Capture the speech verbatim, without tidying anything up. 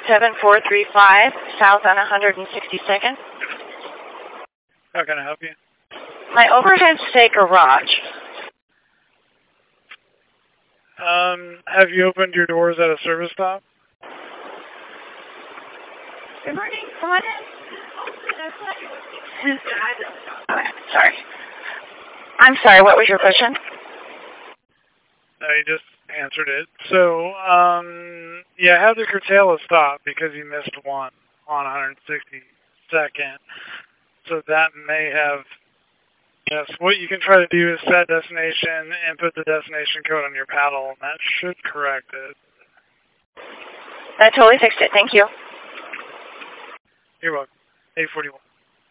seven four three five, south on one hundred sixty-second. How can I help you? My overhead stay garage. Um, have you opened your doors at a service stop? Good morning. Come on in. Okay, sorry. I'm sorry, what was your question? I just answered it. So, um, yeah, have to curtail a stop because you missed one on one hundred sixty-second. So that may have, yes, what you can try to do is set destination, input the destination code on your paddle, and that should correct it. That totally fixed it. Thank you. You're welcome. eight forty-one.